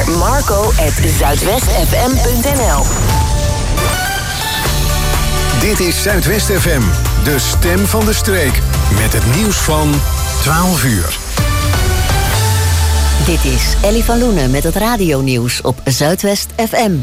naar marco@zuidwestfm.nl. Dit is Zuidwest FM, de stem van de streek. Met het nieuws van 12 uur. Dit is Ellie van Loenen met het radionieuws op Zuidwest FM.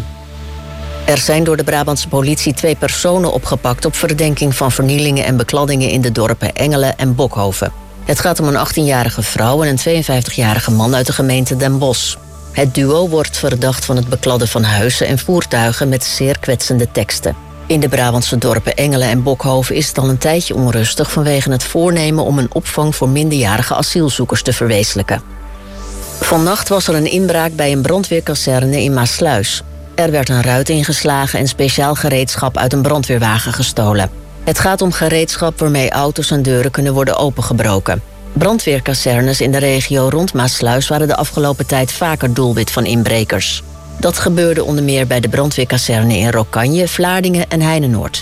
Er zijn door de Brabantse politie 2 personen opgepakt op verdenking van vernielingen en bekladdingen in de dorpen Engelen en Bokhoven. Het gaat om een 18-jarige vrouw en een 52-jarige man uit de gemeente Den Bosch. Het duo wordt verdacht van het bekladden van huizen en voertuigen met zeer kwetsende teksten. In de Brabantse dorpen Engelen en Bokhoven is het al een tijdje onrustig vanwege het voornemen om een opvang voor minderjarige asielzoekers te verwezenlijken. Vannacht was er een inbraak bij een brandweerkazerne in Maassluis. Er werd een ruit ingeslagen en speciaal gereedschap uit een brandweerwagen gestolen. Het gaat om gereedschap waarmee auto's en deuren kunnen worden opengebroken. Brandweerkazernes in de regio rond Maassluis waren de afgelopen tijd vaker doelwit van inbrekers. Dat gebeurde onder meer bij de brandweerkazerne in Rokanje, Vlaardingen en Heinenoord.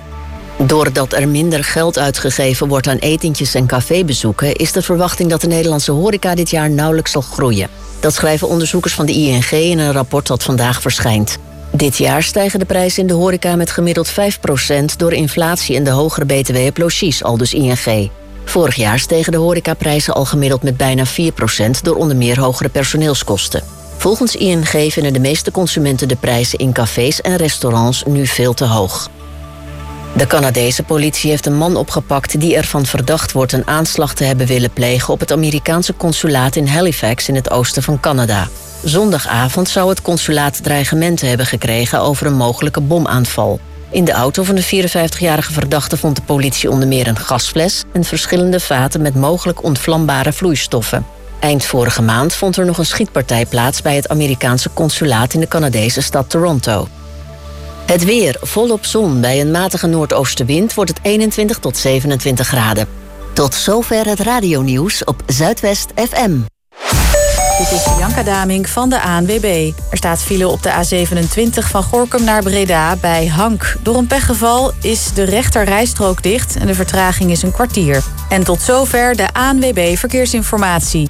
Doordat er minder geld uitgegeven wordt aan etentjes en cafébezoeken, is de verwachting dat de Nederlandse horeca dit jaar nauwelijks zal groeien. Dat schrijven onderzoekers van de ING in een rapport dat vandaag verschijnt. Dit jaar stijgen de prijzen in de horeca met gemiddeld 5% door inflatie en de hogere btw op logies, aldus ING. Vorig jaar stegen de horecaprijzen al gemiddeld met bijna 4% door onder meer hogere personeelskosten. Volgens ING vinden de meeste consumenten de prijzen in cafés en restaurants nu veel te hoog. De Canadese politie heeft een man opgepakt die ervan verdacht wordt een aanslag te hebben willen plegen op het Amerikaanse consulaat in Halifax in het oosten van Canada. Zondagavond zou het consulaat dreigementen hebben gekregen over een mogelijke bomaanval. In de auto van de 54-jarige verdachte vond de politie onder meer een gasfles en verschillende vaten met mogelijk ontvlambare vloeistoffen. Eind vorige maand vond er nog een schietpartij plaats bij het Amerikaanse consulaat in de Canadese stad Toronto. Het weer, volop zon. Bij een matige noordoostenwind wordt het 21 tot 27 graden. Tot zover het radionieuws op Zuidwest FM. Dit is Bianca Damink van de ANWB. Er staat file op de A27 van Gorinchem naar Breda bij Hank. Door een pechgeval is de rechter rijstrook dicht en de vertraging is een kwartier. En tot zover de ANWB Verkeersinformatie.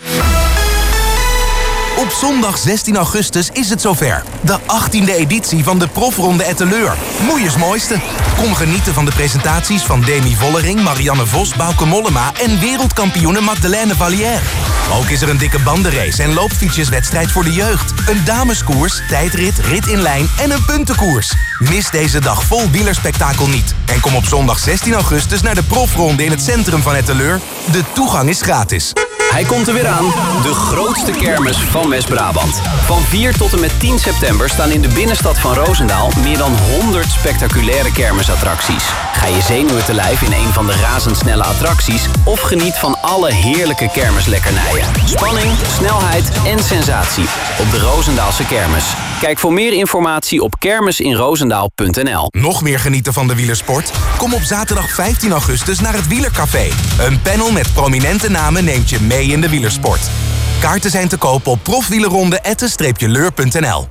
Op zondag 16 augustus is het zover. De 18e editie van de Profronde Etteleur. Moeiers mooiste. Kom genieten van de presentaties van Demi Vollering, Marianne Vos, Bauke Mollema en wereldkampioene Magdalene Vallière. Ook is er een dikke bandenrace en loopfietsjeswedstrijd voor de jeugd. Een dameskoers, tijdrit, rit in lijn en een puntenkoers. Mis deze dag vol wielerspektakel niet. En kom op zondag 16 augustus naar de Profronde in het centrum van Etteleur. De toegang is gratis. Hij komt er weer aan, de grootste kermis van West-Brabant. Van 4 tot en met 10 september staan in de binnenstad van Roosendaal meer dan 100 spectaculaire kermisattracties. Ga je zenuwen te lijf in een van de razendsnelle attracties of geniet van alle heerlijke kermislekkernijen. Spanning, snelheid en sensatie op de Roosendaalse kermis. Kijk voor meer informatie op kermisinroosendaal.nl. Nog meer genieten van de wielersport? Kom op zaterdag 15 augustus naar het Wielercafé. Een panel met prominente namen neemt je mee in de wielersport. Kaarten zijn te kopen op profwielerronde@leur.nl.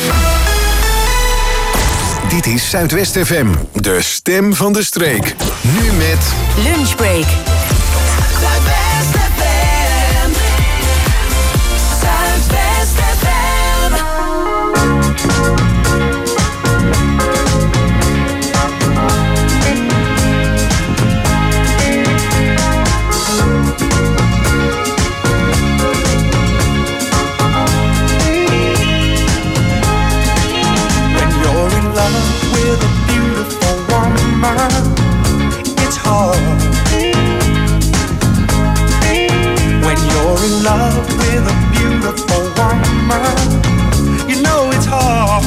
Dit is Zuidwest FM, de stem van de streek. Nu met Lunchbreak. Zuidwest FM. Zuidwest FM. With a beautiful woman, it's hard. When you're in love with a beautiful woman, you know it's hard.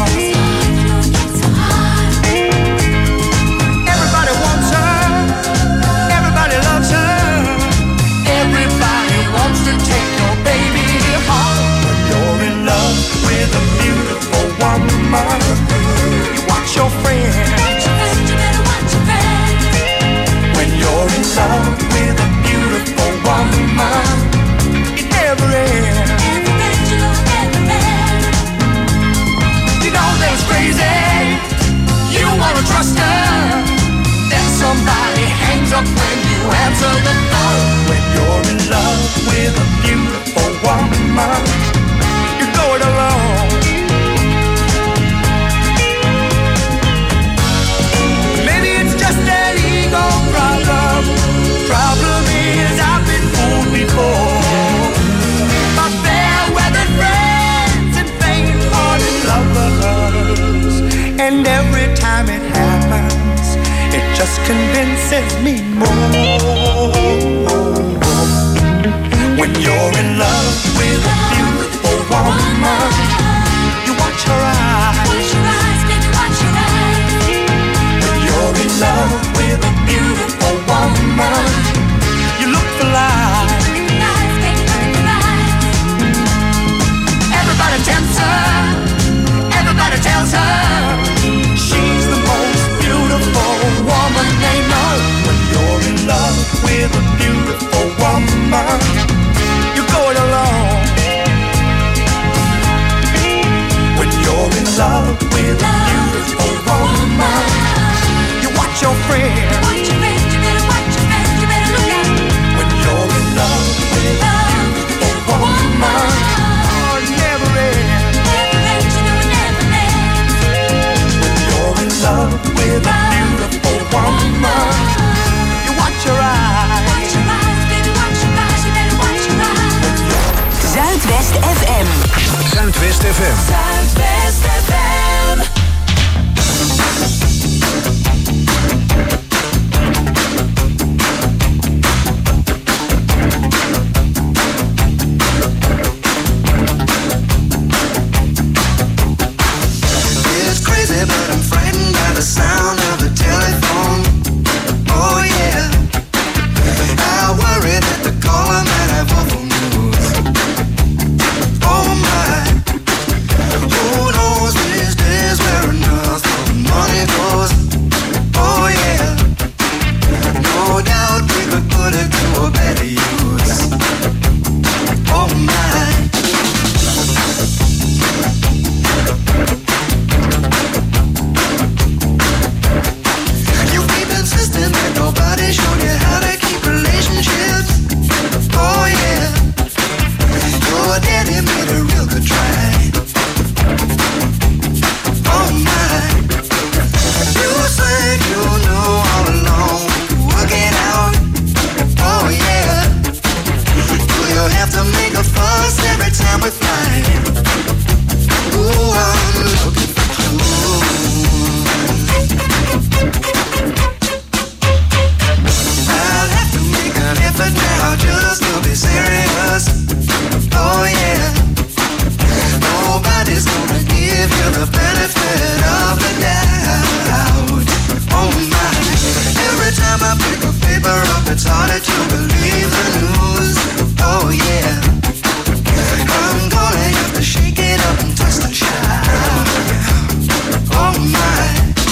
Everybody wants her, everybody loves her, everybody wants to take your baby home. When you're in love with a beautiful woman, your friends. You better watch your friends. When you're in love with a beautiful woman, it never ends. You know that's crazy. You wanna trust her. Then somebody hangs up when you answer the phone. When you're in love with a beautiful woman, you go it alone. And every time it happens, it just convinces me more. When you're in love with a beautiful woman, you watch her eyes. Watch your eyes, baby, watch your eyes. When you're in love with a beautiful woman, you look for lies. Everybody tempts her. Everybody tells her she's the most beautiful woman they know. When you're in love with a beautiful woman, you go it alone. When you're in love with a beautiful woman, you watch your friends. Watch your friends, you better watch your friends, you better look out. When you're in love with a beautiful woman, oh, it never ends. Never ends, you know it never ends. When you're in love with a beautiful woman, you watch your eyes. Watch your eyes, baby, watch your eyes, you better watch your eyes. Zuidwest FM. Zuidwest FM. Zuidwest FM. It's crazy, but I'm frightened by the sound of the telephone. Oh yeah, I worry that the caller might have awful news. Oh my, who knows these days where enough of money goes? Oh yeah, no doubt we could put it to a better use. Oh my. You keep insisting that nobody showed you how to keep relationships. Oh yeah, your daddy made a real good try. Oh my, you said you knew all along we could work it out. Oh yeah, do you have to make a fuss every time we fight? Ooh, I'm looking for clues. I'll have to make an effort now just to be serious. Oh yeah, nobody's gonna give you the benefit of the doubt. Oh my, every time I pick a paper up, it's harder to believe the news. Oh yeah, I'm gonna have to shake it up and twist and shout. Oh my.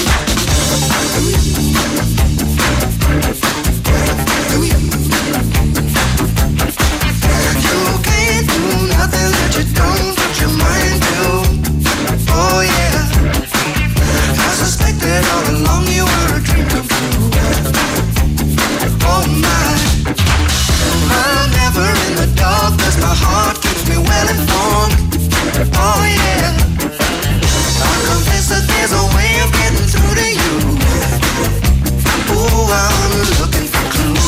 You can't do nothing that you don't put your mind to. Oh yeah, I suspected all along you were a dream come true. Oh my, I'm never in the dark 'cause my heart keeps me well informed. Oh yeah, I confess that there's a way of getting through to you. Ooh, I'm looking for clues.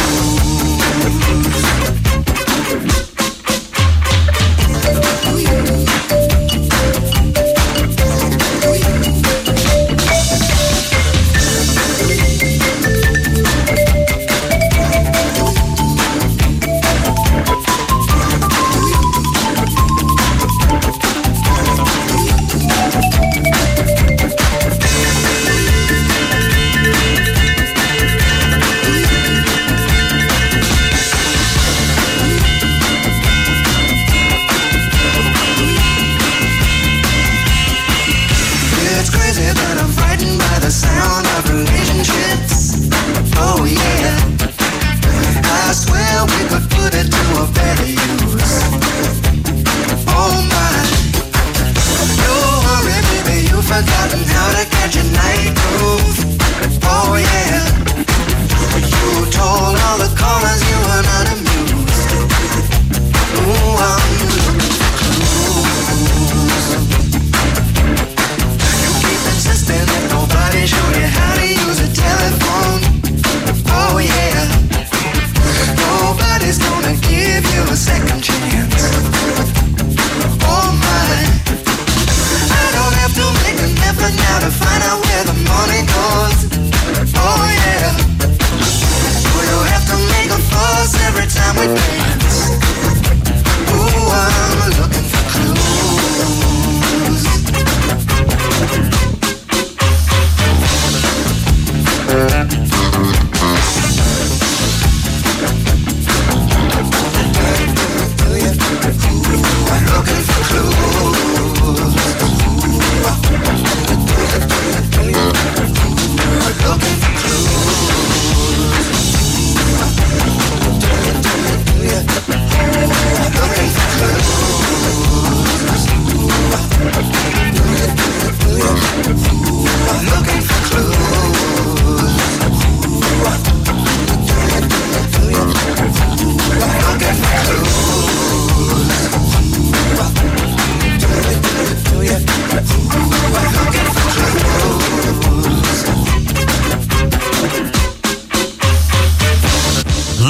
It's crazy, but I'm frightened by the sound of relationships. Oh yeah, I swear we could put it to a better use. Oh my, don't worry baby, you've forgotten how to catch a night groove. Oh yeah, you told all the callers you were not amused. Ooh, I'm looking for clues. You keep insisting that nobody showed you how to use a telephone. Oh yeah, nobody's gonna give you a second chance. Oh my, I don't have to make an effort now to find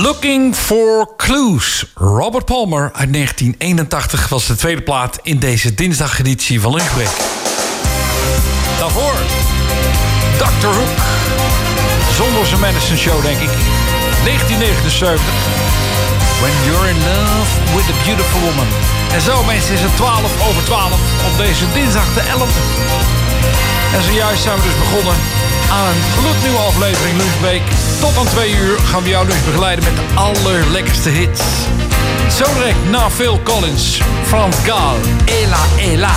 Looking for Clues. Robert Palmer uit 1981 was de tweede plaat in deze dinsdageditie van Lunchbreak. Daarvoor Dr. Hook. Zonder zijn Madison Show, denk ik. 1979. When you're in love with a beautiful woman. En zo, mensen, is het 12:12 op deze dinsdag de 11e. En zojuist zijn we dus begonnen aan een gloednieuwe aflevering Lunchbreak. Tot aan 2 uur gaan we jouw lunch begeleiden met de allerlekkerste hits. Zo direct na Phil Collins, Frans Gaal, Ela Ela.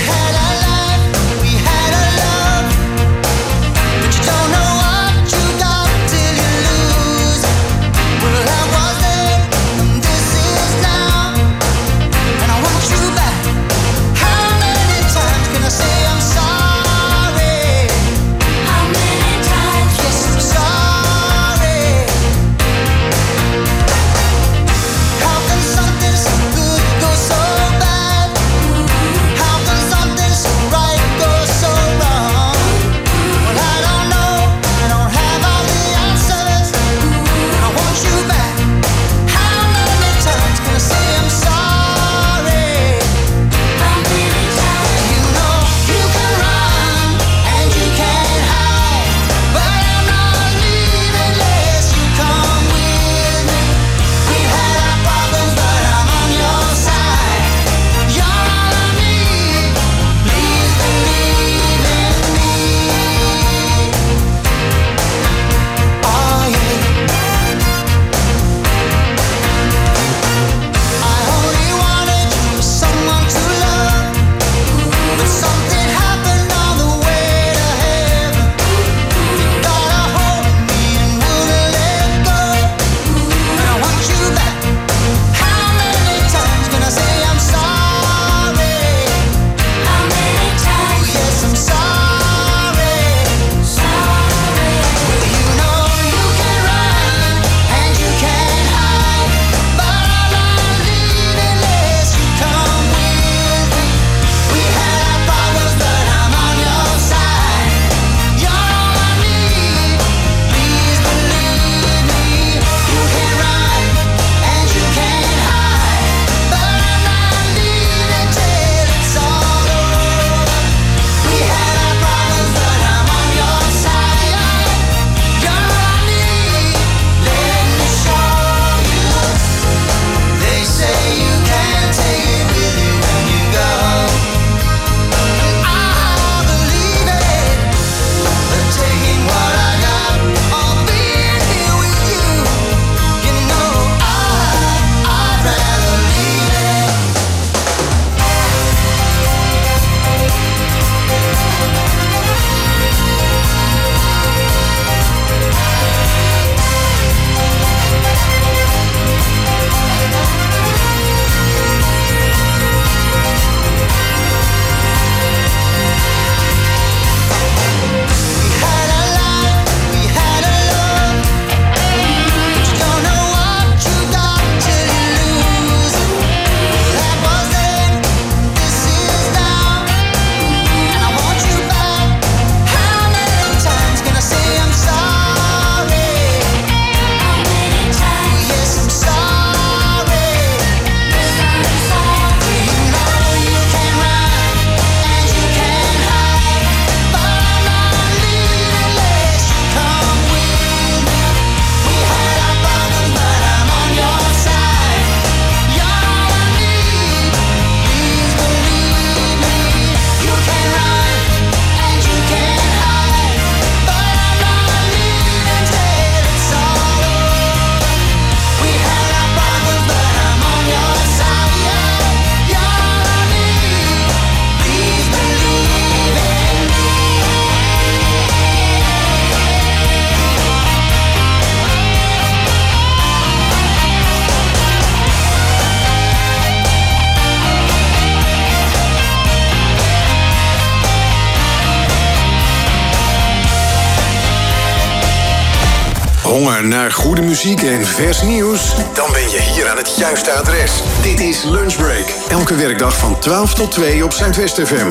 Honger naar goede muziek en vers nieuws? Dan ben je hier aan het juiste adres. Dit is Lunchbreak. Elke werkdag van 12 tot 2 op Zuidwest FM.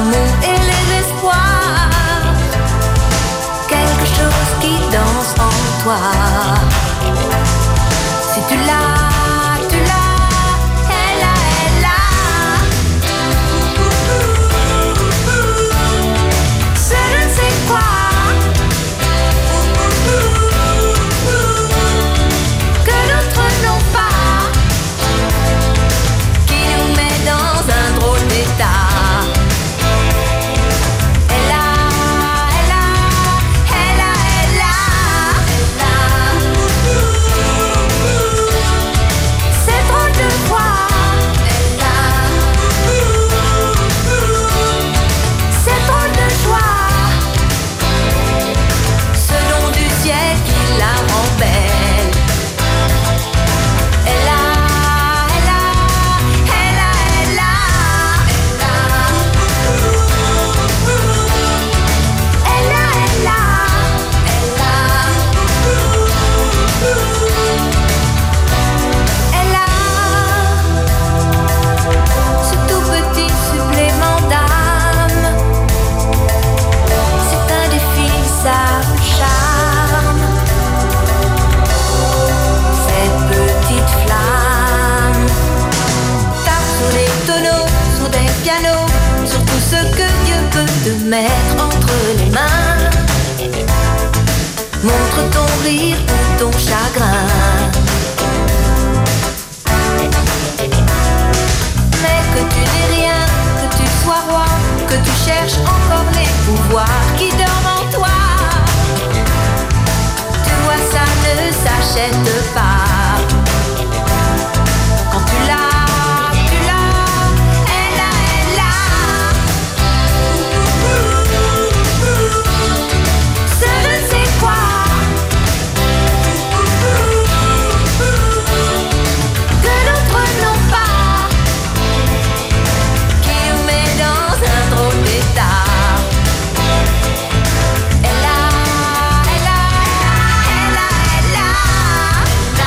l'amour et les espoirs, quelque chose qui danse en toi. Si tu l'as, tu l'as, elle a, elle a. C'est je ne sais quoi que d'autres n'ont pas, qui nous met dans un drôle d'état. Elle a, elle a, elle a, elle a, elle a. C'est drôle de voir. Elle a. C'est drôle de joie. Ce don du ciel qui la rend belle. Elle a, elle a, elle a, elle a, elle a. Elle a, elle a, elle a. Ce tout petit supplément d'âme, c'est indéfinissable charme. Cette petite flamme tape sur les tonneaux, sur des pianos, sur tout ce que Dieu peut te mettre entre les mains. Montre ton rire ou ton chagrin, mais que tu n'aies rien, que tu sois roi, que tu cherches encore les pouvoirs qui dorment en toi. Tu vois, ça ne s'achète pas. Quand tu l'as, tu l'as, elle a, elle a. Ce je ne sais quoi que d'autres n'ont pas, qui nous met dans un drôle d'état. Elle a, elle a, elle a, elle a, elle a.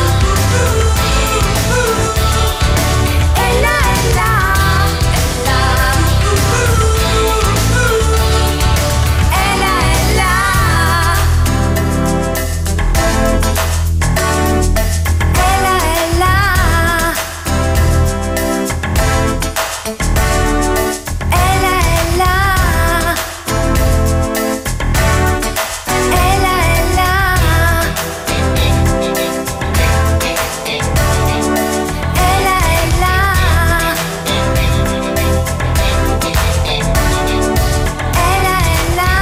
Elle a, elle a, elle a. Elle a, elle a. Elle a, elle a. Elle a, elle a. Elle a, elle a. Elle a, elle a. Elle a, elle a.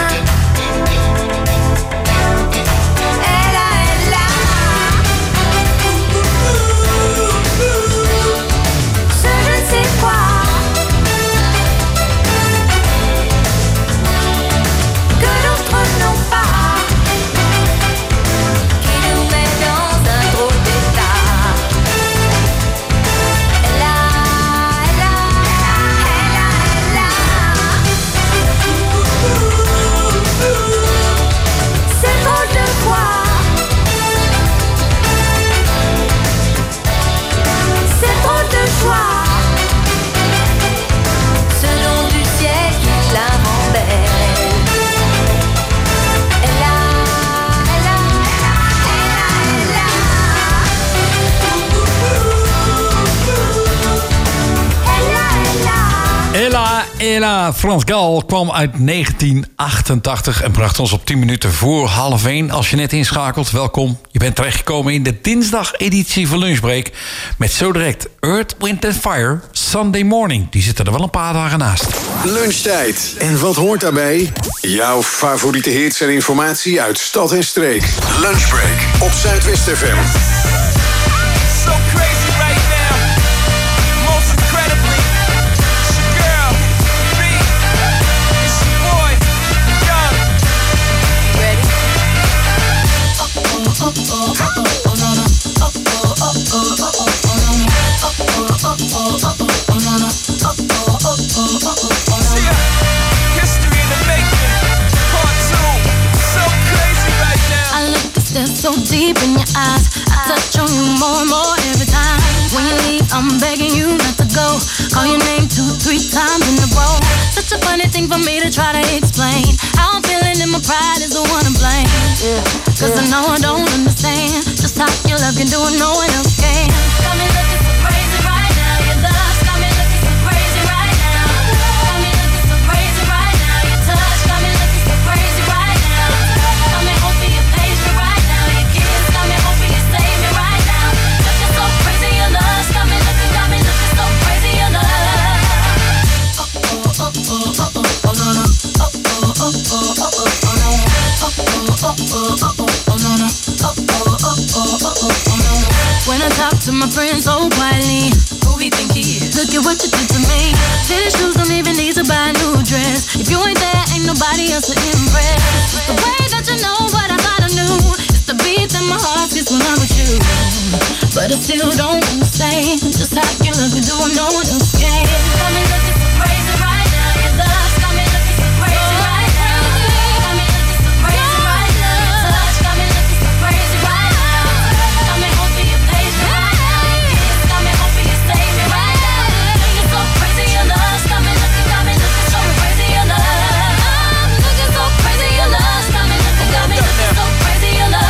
Elle a, elle a. Ce je ne sais quoi que d'autres n'ont pas, qui nous met dans un drôle d'état. Elle a, elle a, elle a, elle a. C'est drôle de voir. C'est drôle de joie. Ce don du ciel qui la rend belle. Elle a, elle a, elle a, elle a. Elle a, elle a. Ella, Ella, Frans Gal kwam uit 1988 en bracht ons op 10 minuten voor 12:30. Als je net inschakelt, welkom. Je bent terechtgekomen in de dinsdag-editie van Lunchbreak. Met zo direct Earth, Wind & Fire, Sunday Morning. Die zitten er wel een paar dagen naast. Lunchtijd. En wat hoort daarbij? Jouw favoriete hits en informatie uit stad en streek. Lunchbreak op Zuidwest FM. So crazy right now. Most incredibly, it's your girl, B. It's your boy, Young. Ready? History in the making, part 2. So crazy right now. I look to stare so deep in your eyes. I touch on you more and more every time. When you leave, I'm begging you not to go. Call your name 2-3 times in a row. everything for me to try to explain. How I'm feeling and my pride is the one to blame. Cause I know I don't understand just how your love can do it, no one else can. Got me looking so crazy right now. Your love got me looking so crazy right now. Got me looking so crazy right now. Your touch got me looking so crazy right now. Got me hoping you page me right now. Your kiss got me hoping you save me right now. Looking so crazy, your love got me looking so crazy, your love. When I talk to my friends so quietly, who he think he is? Look at what you did to me. Tennis shoes don't even need to buy a new dress. If you ain't there, ain't nobody else to impress. It's the way that you know what I thought I knew. It's the beat that my heart gets when I'm with you. But I still don't understand just how you look and do it, no one else can. Got me looking so crazy right now. Your love got me looking so crazy right now. Got me looking so crazy right now. Your touch got me looking so crazy right now. Got me hoping you page me right now. Your kiss got me hoping you save me right now. Looking so crazy, your love got me looking so crazy, your love. I'm looking so crazy, your love got me looking so crazy, your love.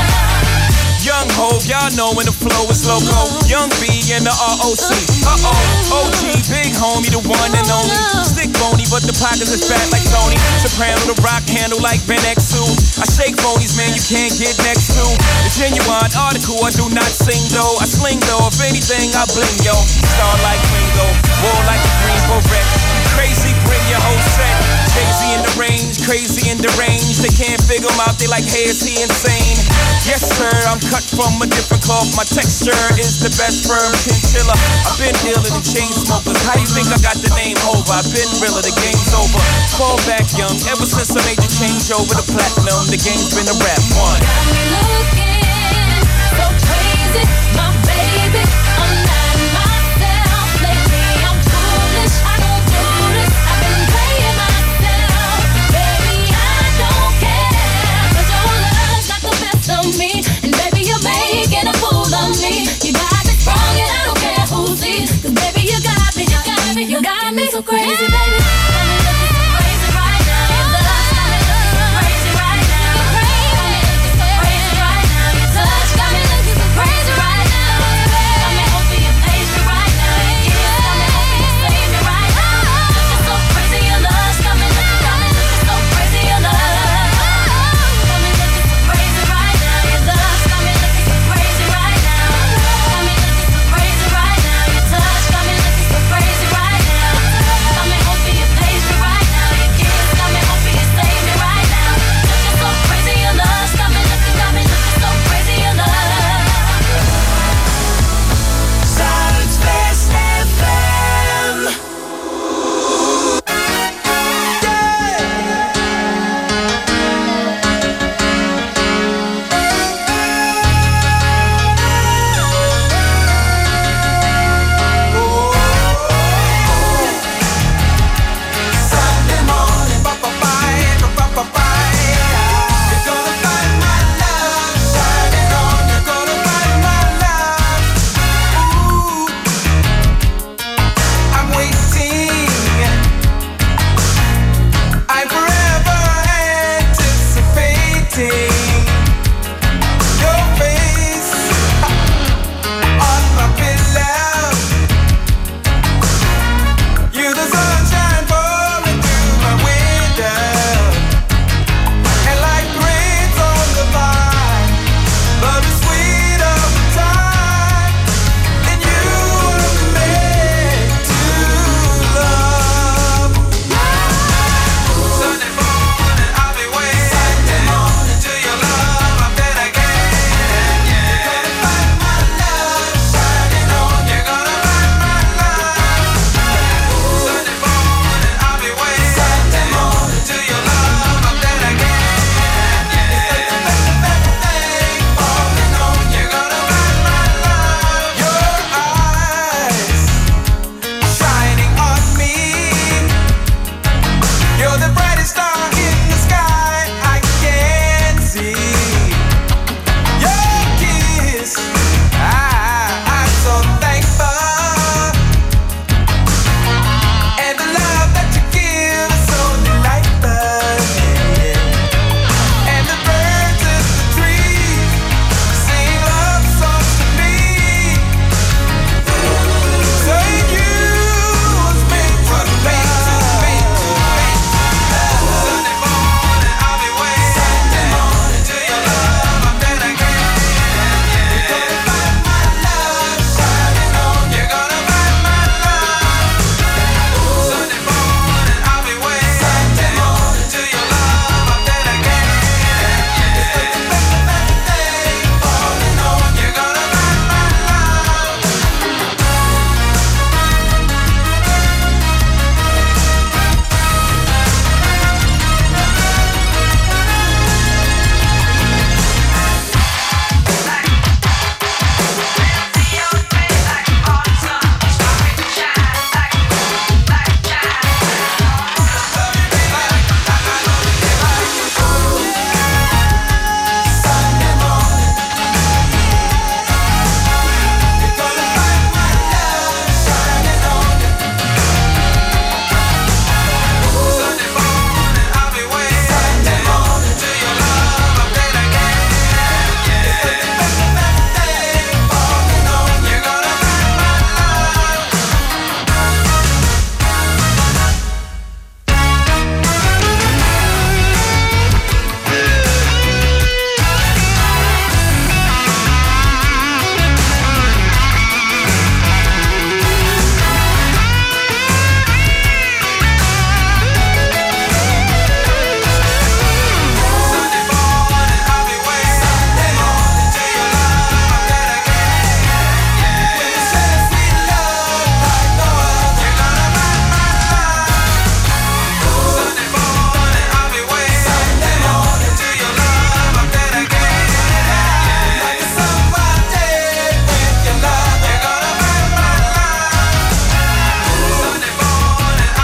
Young Hov, y'all know when the flow is loco. Young B and the ROC. OG, big homie, the one and only. Stick bony, but the pockets is fat like Tony. Soprano, the rock handle like Ben X2. I shake phonies, man, you can't get next to. The genuine article, I do not sing though. I sling though, if anything, I bling yo. Star like Ringo, war like a green beret. Crazy, bring your whole set. Jay-Z in the range, crazy in the range. They can't figure him out, they like, hey, is he insane? Yes, sir, I'm cut from a different cloth. My texture is the best firm chinchilla. I've been dealing in chain smokers. How you think I got the name over? I've been realer, the game's over. Fall back young, ever since I made the change over to platinum, the game's been a rap one. Got me looking so crazy, my baby. I'm not myself lately. I'm foolish, I don't do this. I've been playing myself, baby. I don't care, 'cause your love's got the best of me, and baby you're making a fool of me. You got me strong and I don't care who sees, 'cause baby you got me, you got me so crazy, baby. Got me looking so crazy right now. Your love's got me looking so crazy right now. Got me looking so crazy right now. Your touch got me looking so crazy right now.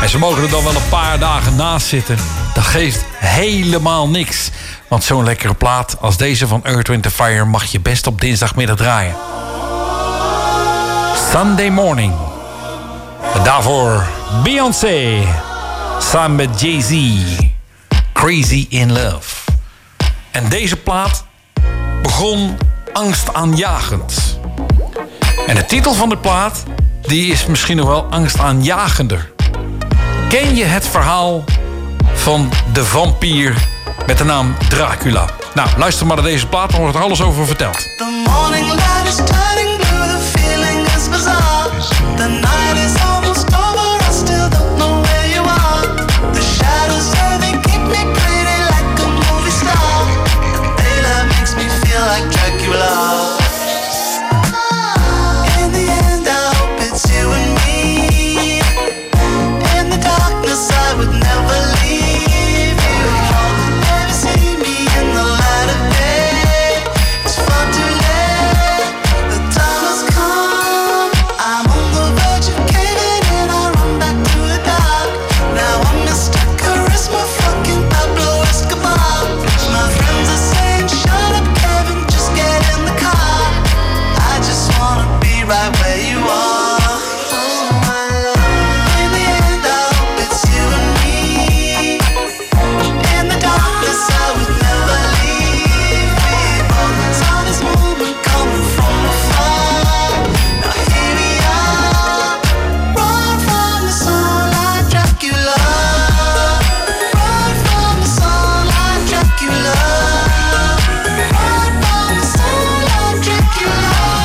ze mogen er dan wel een paar dagen naast zitten. Dat geeft helemaal niks. Want zo'n lekkere plaat als deze van Earth, Wind & Fire mag je best op dinsdagmiddag draaien. Sunday Morning. En daarvoor Beyoncé. Samen met Jay-Z. Crazy in Love. En deze plaat begon angstaanjagend. En de titel van de plaat, die is misschien nog wel angstaanjagender. Ken je het verhaal van de vampier met de naam Dracula? Nou, luister maar naar deze plaat, dan wordt er alles over verteld. The morning light is turning blue, the feeling is bizarre. The night is almost over, I still don't know where you are. The shadows they keep me pretty like a movie star. The daylight makes me feel like Dracula. In the end, I hope it's you and me. In the darkness, I would never leave you. Never see me in the light of day. It's far too late. The time has come. I'm on the verge of caving in. I run back to the dark. Now I'm Mr. Charisma, fucking Pablo Escobar. My friends are saying, shut up, Kevin, just get in the car. I just wanna be right where you are. Oh my love. In the end, I hope it's you and me. In the darkness, I would never leave. We both saw this moment coming from afar. Now here we are. Run from the sun like Dracula. Run from the sun like Dracula. Run from the sun like Dracula.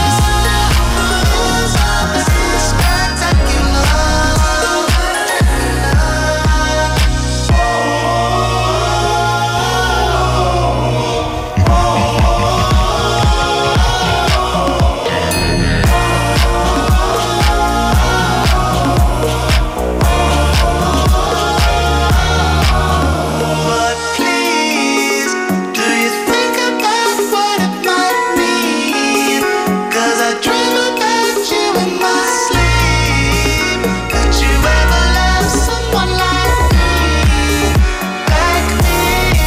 But please, do you think about what it might mean? 'Cause I dream about you in my sleep. Could you ever love someone like me? Like me?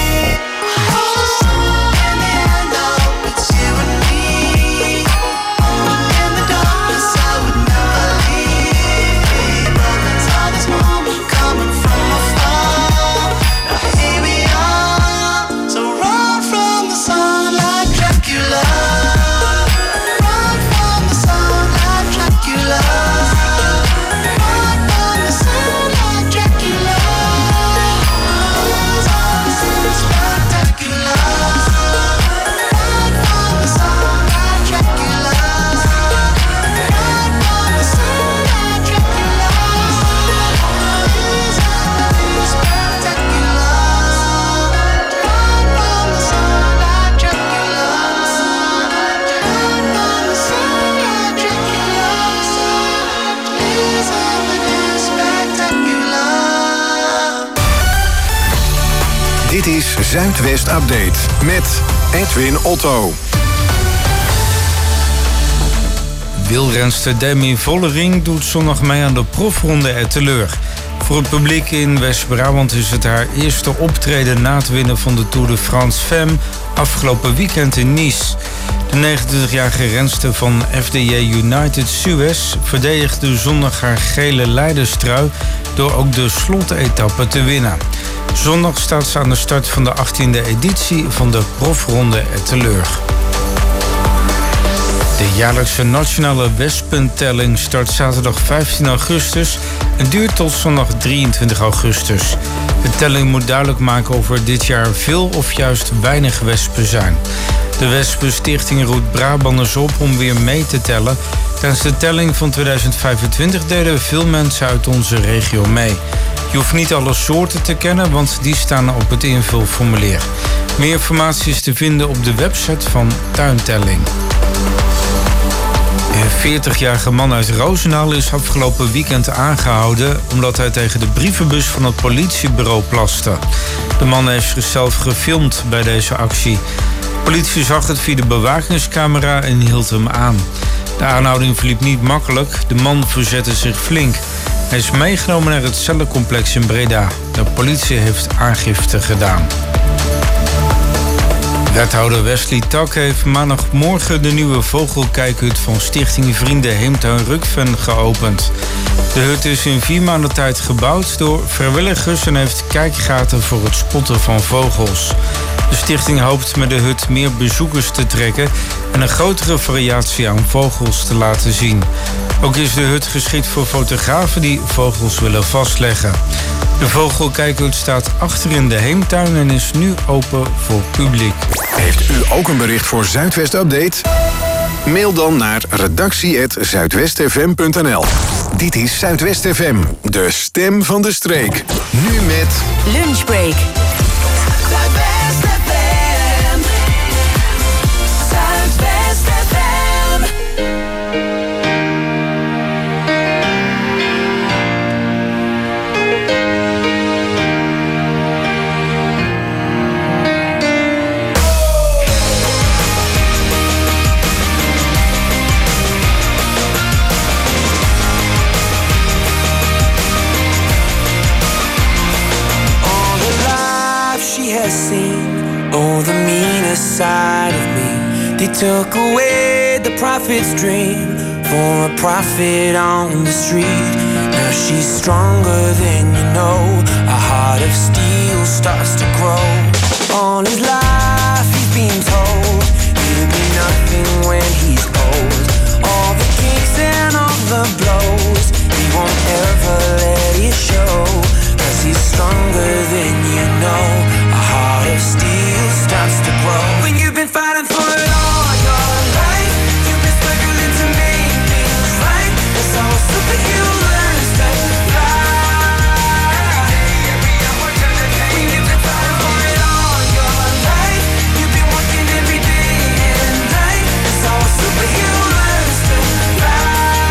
Oh, in the end, I hope it's you and me. In the darkness, I would never leave. We both saw this moment coming from afar. Now here we are. So run from the sun like Dracula. Run from the sun like Dracula. Run from the sun like Dracula. Spectacular. Run from the sun like Dracula. Run from the sun like Dracula. Spectacular. Run from the sun like Dracula. Run from the sun like Dracula. Please help me do spectacular. Dit is Zuidwest Update met Edwin Otto. Wielrenster Demi Vollering doet zondag mee aan de profronde Etteleur. Voor het publiek in West-Brabant is het haar eerste optreden na het winnen van de Tour de France Femme afgelopen weekend in Nice. De 29-jarige renster van FDJ United Suez verdedigde zondag haar gele leiderstrui door ook de slotetappe te winnen. Zondag staat ze aan de start van de 18e editie van de profronde Etteleur. De jaarlijkse nationale wespentelling start zaterdag 15 augustus en duurt tot zondag 23 augustus. De telling moet duidelijk maken of er dit jaar veel of juist weinig wespen zijn. De Wespenstichting roept Brabanders op om weer mee te tellen. Tijdens de telling van 2025 deden veel mensen uit onze regio mee. Je hoeft niet alle soorten te kennen, want die staan op het invulformulier. Meer informatie is te vinden op de website van Tuintelling. Een 40-jarige man uit Roosendaal is afgelopen weekend aangehouden omdat hij tegen de brievenbus van het politiebureau plaste. De man heeft zichzelf gefilmd bij deze actie. De politie zag het via de bewakingscamera en hield hem aan. De aanhouding verliep niet makkelijk. De man verzette zich flink. Hij is meegenomen naar het cellencomplex in Breda. De politie heeft aangifte gedaan. Wethouder Wesley Tak heeft maandagmorgen de nieuwe vogelkijkhut van Stichting Vrienden Heemtuin Rukven geopend. De hut is in 4 maanden tijd gebouwd door vrijwilligers en heeft kijkgaten voor het spotten van vogels. De stichting hoopt met de hut meer bezoekers te trekken en een grotere variatie aan vogels te laten zien. Ook is de hut geschikt voor fotografen die vogels willen vastleggen. De vogelkijkhut staat achter in de Heemtuin en is nu open voor publiek. Heeft u ook een bericht voor Zuidwest Update? Mail dan naar redactie@zuidwestfm.nl. Dit is Zuidwest FM, de stem van de streek. Nu met Lunchbreak. Zuidwest FM. Zuidwest FM. Seen all the meanest side of me. They took away the prophet's dream for a prophet on the street. Now she's stronger than you know. A heart of steel starts to grow. All his life he's been told he'll be nothing when he's old. All the kicks and all the blows, he won't ever let it show. 'Cause he's stronger than you know. A heart of steel starts to grow. When you've been fighting for it all your life, you've been struggling to make things right. That's how a superhero learns to fly. When you've been fighting for it all your life, you've been working every day and night. That's how a superhero learns to fly.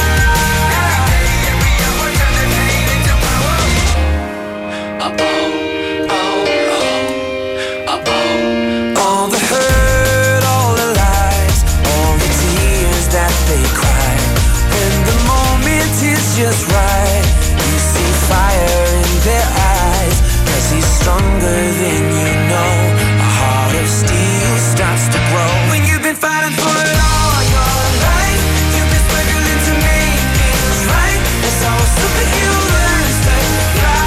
All the hurt, all the lies, all the tears that they cry. When the moment is just right, you see fire in their eyes. 'Cause he's stronger than you know. A heart of steel starts to grow. When you've been fighting for it all your life, you've been struggling to make things right. That's how a superhero learns to fly.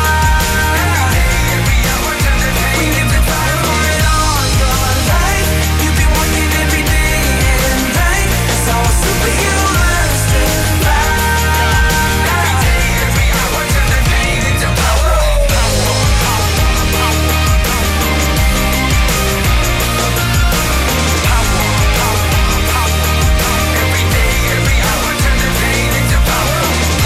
When you've been fighting for it all your life, you've been working every day and night. That's how a superhero learns to fly. Every hour turn the pain into power. Every day, every hour turn the pain into power.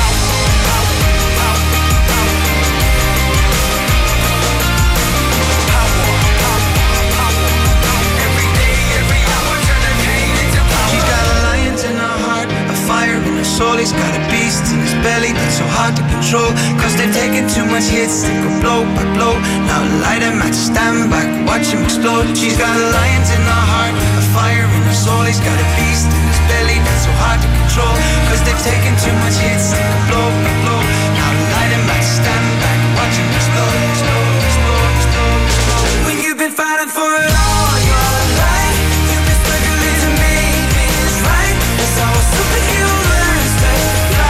Every day, every hour turn the pain into power. She's got a lion in her heart, a fire in her soul. He's got a beast in his belly that's so hard to control. 'Cause they've taken too much hits, they go blow by blow. Now light him at stand back, watch him explode. She's got a lion in her heart, a fire in her soul. He's got a beast in his belly that's so hard to control. 'Cause they've taken too much hits, they go blow by blow. Now light him at stand back, watch him explode, explode, explode, explode, explode. When you've been fighting for it all your life, you've been struggling to make things right. That's how a superhero learns to fly.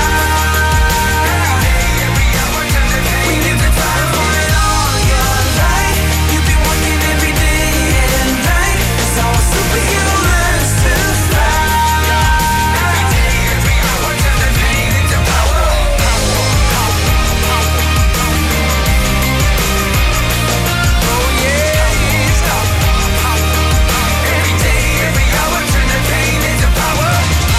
When you've been fighting for it all your life, you've been working every day and night. That's how a superhero learns to fly. Every hour turn the pain into power. Oh yeah, Every day, every hour turn the pain into power.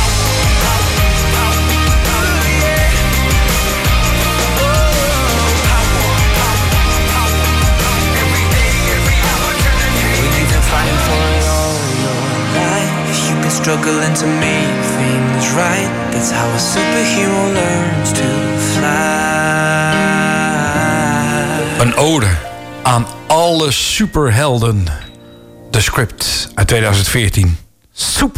Every day, every hour turn the pain. When you've been fighting for it all your life, you've been struggling to make things right. That's how a superhero learns to fly. Een ode aan alle superhelden. The Script uit 2014.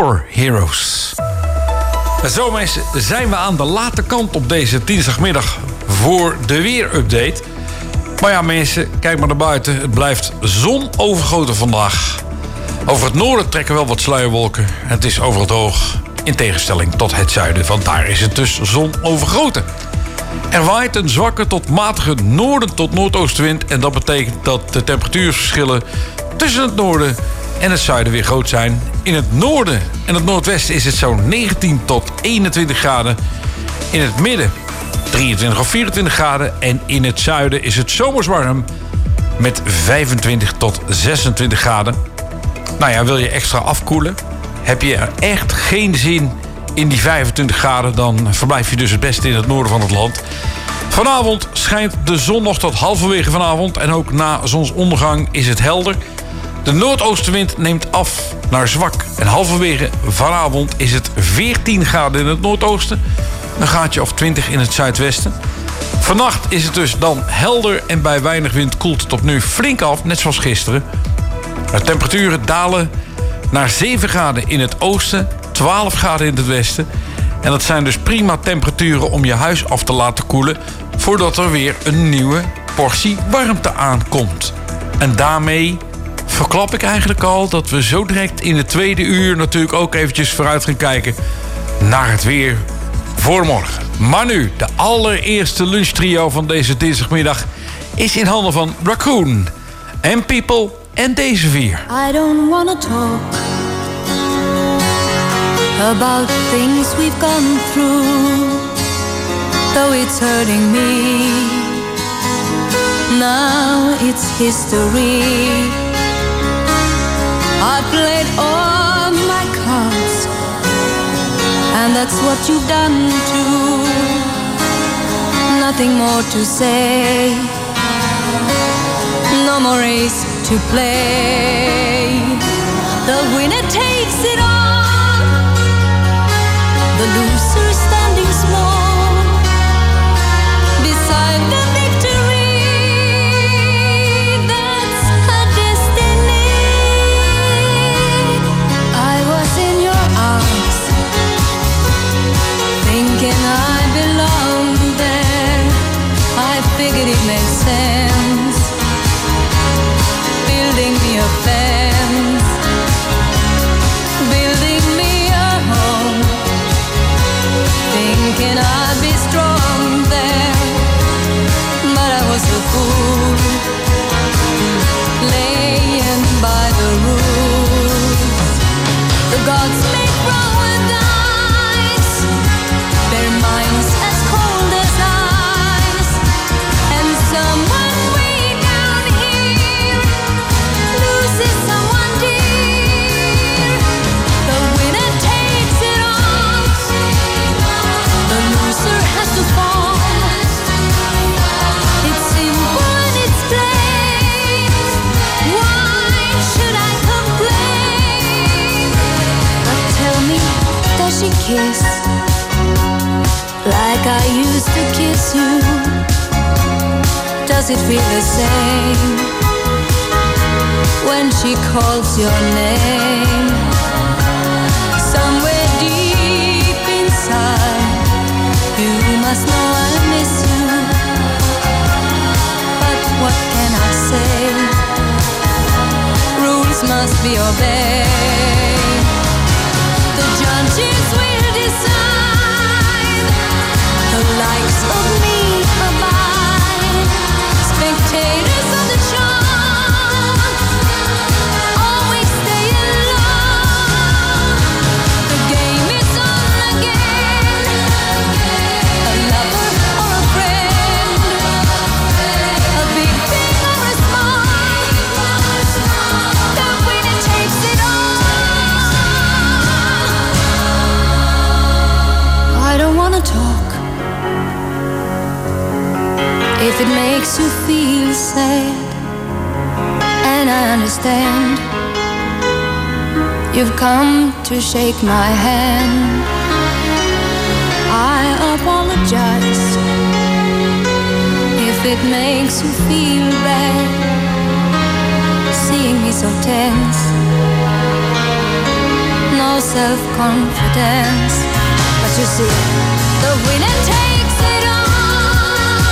Superheroes. En zo mensen zijn we aan de late kant op deze dinsdagmiddag. voor de weerupdate. Maar ja, mensen, kijk maar naar buiten. Het blijft zonovergoten vandaag. Over het noorden trekken wel wat sluierwolken. Het is overal droog, in tegenstelling tot het zuiden. Want daar is het dus zonovergoten. Er waait een zwakke tot matige noorden tot noordoostenwind. En dat betekent dat de temperatuurverschillen tussen het noorden en het zuiden weer groot zijn. In het noorden en het noordwesten is het zo'n 19 tot 21 graden. In het midden 23 of 24 graden. En in het zuiden is het zomers warm met 25 tot 26 graden. Nou ja, wil je extra afkoelen? Heb je er echt geen zin in die 25 graden... dan verblijf je dus het beste in het noorden van het land. Vanavond schijnt de zon nog tot halverwege vanavond... en ook na zonsondergang is het helder. De noordoostenwind neemt af naar zwak. En halverwege vanavond is het 14 graden in het noordoosten... een graadje of 20 in het zuidwesten. Vannacht is het dus dan helder en bij weinig wind koelt het opnieuw flink af... net zoals gisteren. De temperaturen dalen naar 7 graden in het oosten, 12 graden in het westen. En dat zijn dus prima temperaturen om je huis af te laten koelen... voordat er weer een nieuwe portie warmte aankomt. En daarmee verklap ik eigenlijk al dat we zo direct in de tweede uur... natuurlijk ook eventjes vooruit gaan kijken naar het weer voor morgen. Maar nu, de allereerste lunchtrio van deze dinsdagmiddag... is in handen van Raccoon en People... en deze vier. I don't wanna talk about things we've gone through, though it's hurting me. Now it's history. I played all my cards, and that's what you've done too. Nothing more to say, no more race to play. The winner takes it all, the loser standing small beside the victory. That's her destiny. I was in your arms, thinking I belonged there. I figured it made sense, building me a fence, building me a home, thinking I'd be strong there, but I was a fool, laying by the rules. The gods make wrong with dice, their minds as cold as ice, and someone way down here loses someone dear. The winner takes it all, the loser has to fall. It's simple and it's plain. Why should I complain? But tell me, does she kiss like I used to kiss you? Does it feel the same when she calls your name? Somewhere deep inside, you must know I miss you. But what can I say? Rules must be obeyed. The judges will decide, the likes of me abide. Spectators of the show always stay alone. The game is on again. A lover or a friend, a big thing or a small, the winner takes it all. I don't wanna talk if it makes you feel sad, and I understand. You've come to shake my hand. I apologize if it makes you feel bad, seeing me so tense, no self-confidence. But you see, the winner takes it all.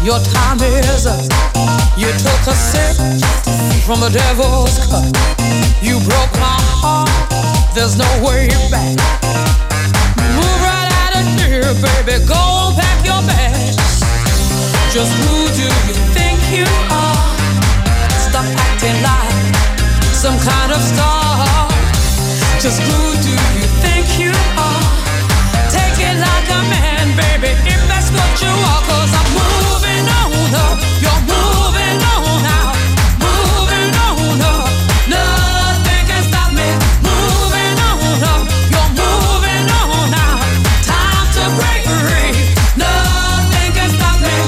your time is up. You took a sip from the devil's cup. You broke my heart, there's no way back. Move right out of here, baby, go pack your bags. Just who do you think you are? Stop acting like some kind of star. Just who do you think you are? Take it like a man, baby, if that's what you are. Cause I'm moving on up, you're moving on out. Moving on up, nothing can stop me. Moving on up, you're moving on out. Time to break free, nothing can stop me.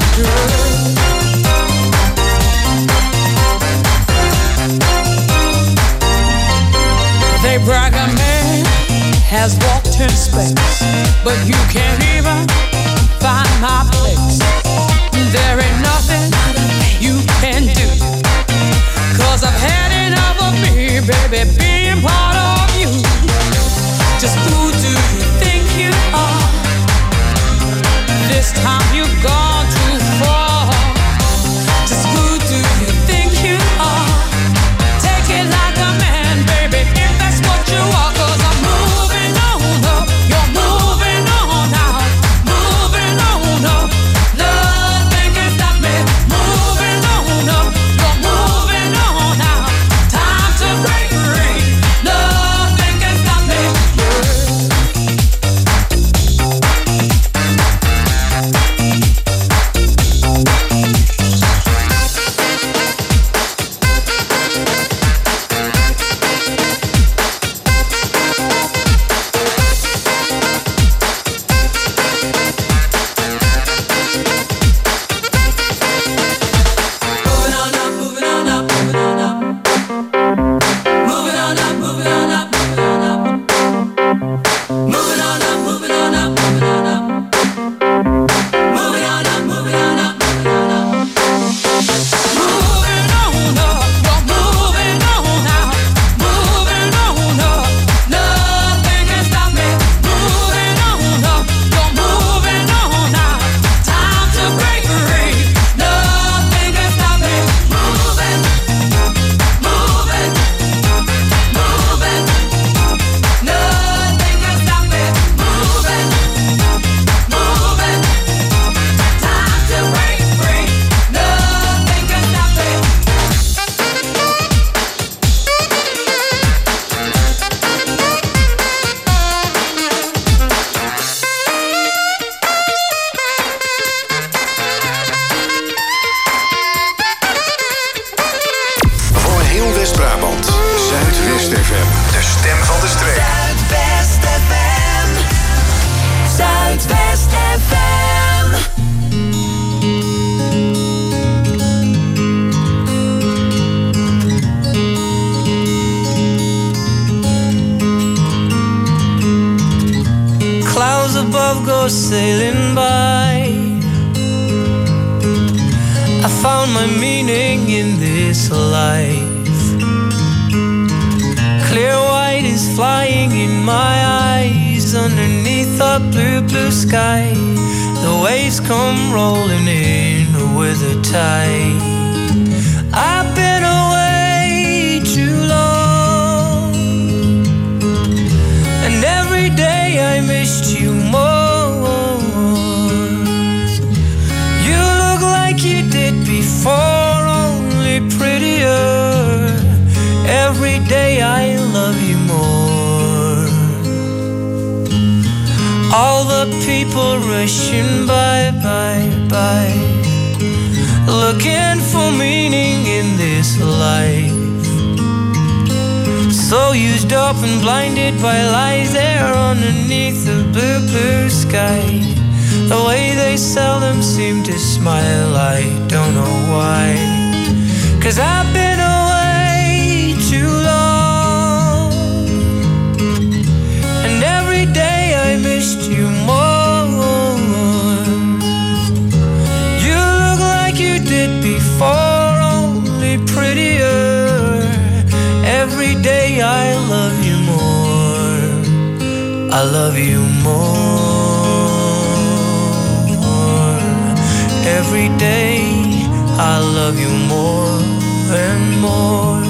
They brag a man has walked in space, but you can't even find my place. There ain't nothing you can do, cause I've had enough of me, baby, being part of you. Just who do you think you are? This time you've gone too far. Just who do you think you are? Take it like a man, baby, if that's what you are. Cause I'm moving on up, you're moving on out. Moving on up, nothing can stop me. Moving on up, you're moving on out. Time to break free, nothing can stop me. Sailing by, I found my meaning in this life. Clear white is flying in my eyes underneath a blue, blue sky. The waves come rolling in with a tide. I've been away too long, and every day I missed you more. For only prettier. Every day I love you more. All the people rushing by, looking for meaning in this life. So used up and blinded by lies there underneath the blue, blue sky. The way they seldom seem to smile, I don't know why. Cause I've been away too long, and every day I missed you more. You look like you did before, only prettier. Every day I love you more. I love you more. Every day I love you more and more.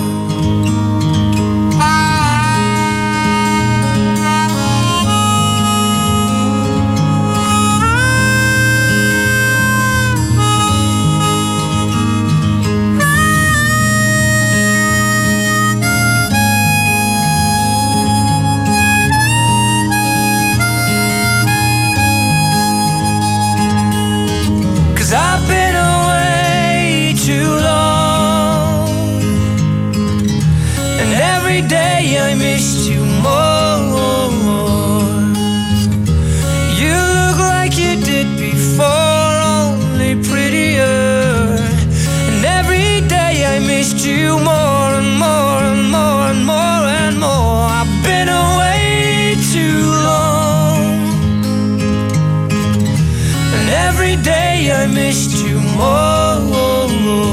I've been away too long, and every day I missed you more. You look like you did before, only prettier. And every day I missed you more and more and more and more and more. I've been away too long, and every day I missed you more.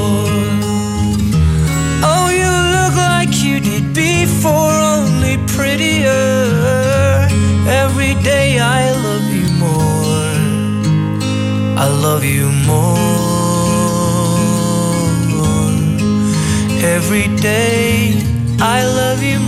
Oh, you look like you did before, only prettier. Every day I love you more. I love you more. Every day I love you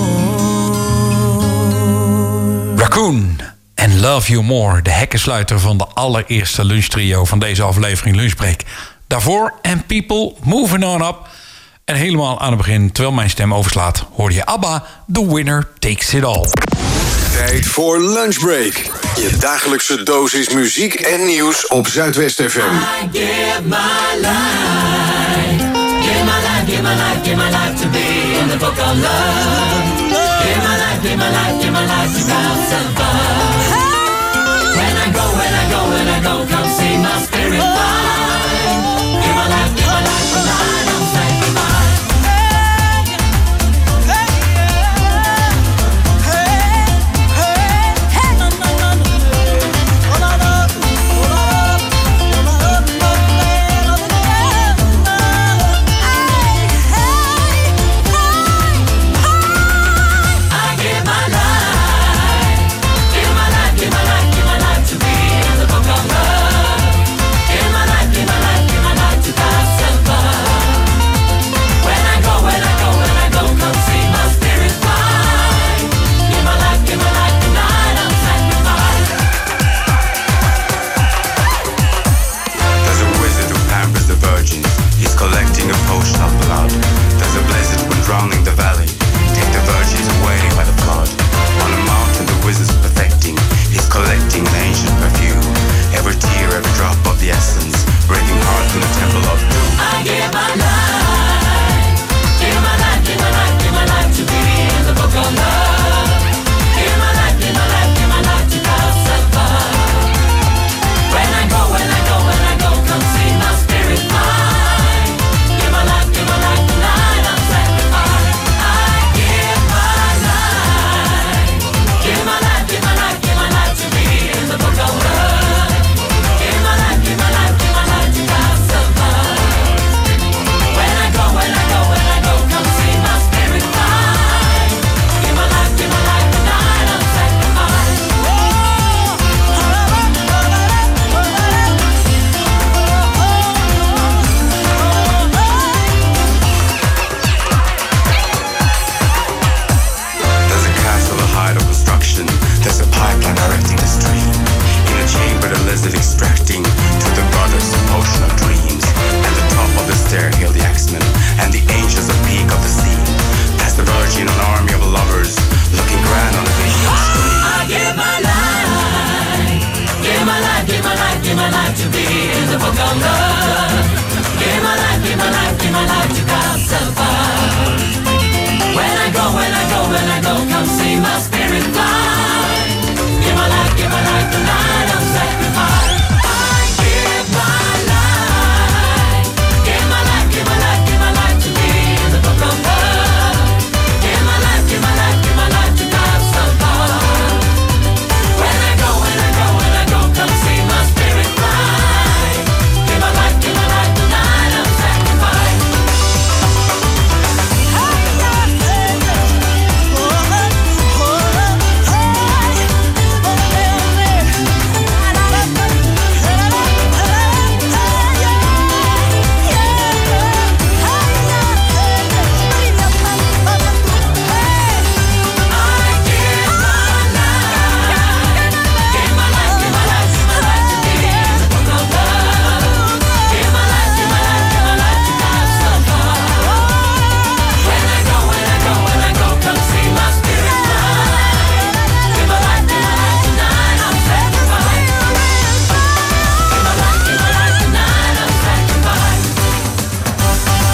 more. Raccoon en Love You More, de hekkensluiter van de allereerste lunchtrio van deze aflevering Lunchbreak. Daarvoor And People, Moving On Up. En helemaal aan het begin, terwijl mijn stem overslaat, hoorde je ABBA, The Winner Takes It All. Tijd voor Lunchbreak. Je dagelijkse dosis muziek en nieuws op Zuidwest FM. I give my life, give my life, give my life, give my life to be in the book of love. Give my life, give my life, give my life to have some fun. When I go, when I go, when I go, come see my spirit fly. Give my life, and I don't say goodbye. Give my life, give my life to be in the book of love. Give my life.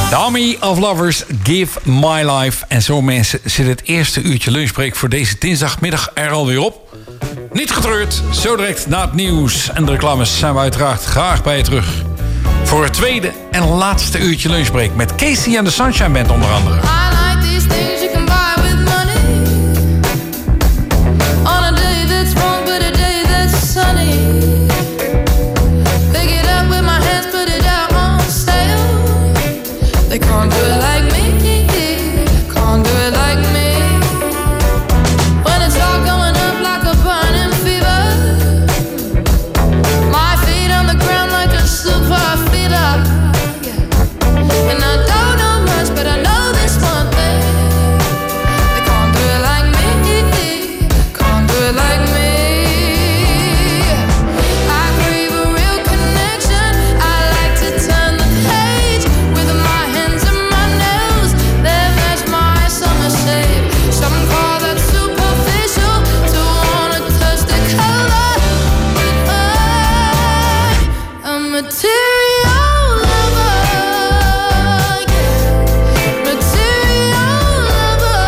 The Army of Lovers, Give My Life. En zo mensen zit het eerste uurtje lunchbreak voor deze dinsdagmiddag er alweer op. Niet getreurd, zo direct na het nieuws en de reclames zijn we uiteraard graag bij je terug. Voor het tweede en laatste uurtje lunchbreak met Casey and the Sunshine Band onder andere. I like these things you can buy with money. On a day that's wrong, but a day that's sunny. Pick it up with my hands, put it out on sale. They can't do it like me, can't do it like me. When it's all going up like a burning fever, my feet on the ground like a super feeder. And I don't know much, but I know this one thing. They can't do it like me, can't do it like me. I crave a real connection. I like to turn the page with my hands and my nails. They match my summer shade. Some call that superficial, to wanna touch the color. But I'm a material lover, yeah. Material lover.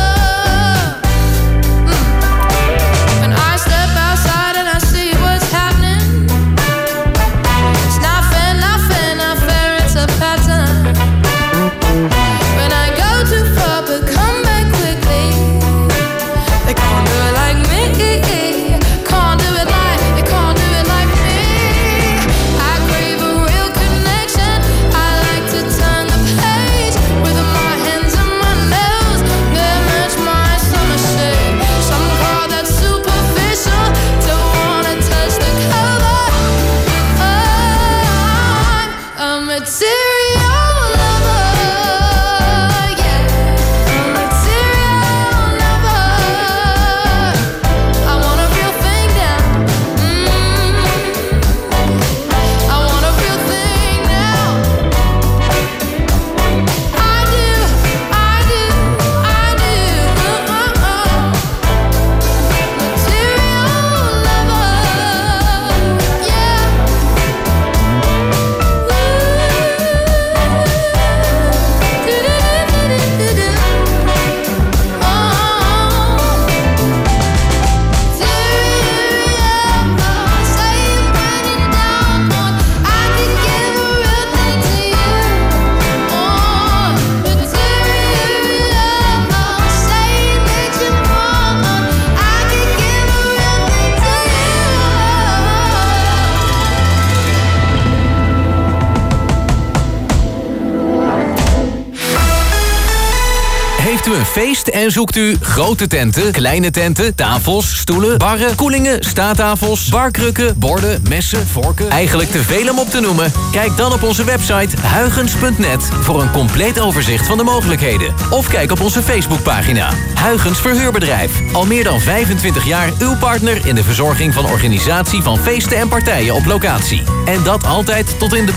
When I step outside and I see what's happening, it's not fair, not fair, not fair, it's a pattern. When I go too far but come back quickly, they can't do it like me, can't do it like, they can't do it like me. I crave a real connection. I like to turn the page with my hands and my nails. They match my summer shade. Some call that superficial, don't wanna touch the color. I'm a material lover, yeah. A material lover. I want a real thing now. I want a real thing now. I do, I do, I do. Material lover, yeah. Heeft u een feest en zoekt u grote tenten, kleine tenten, tafels, stoelen, barren, koelingen, staattafels, barkrukken, borden, messen, vorken? Eigenlijk te veel om op te noemen? Kijk dan op onze website huygens.net voor een compleet overzicht van de mogelijkheden. Of kijk op onze Facebookpagina. Huygens Verhuurbedrijf. Al meer dan 25 jaar uw partner in de verzorging van organisatie van feesten en partijen op locatie. En dat altijd tot in de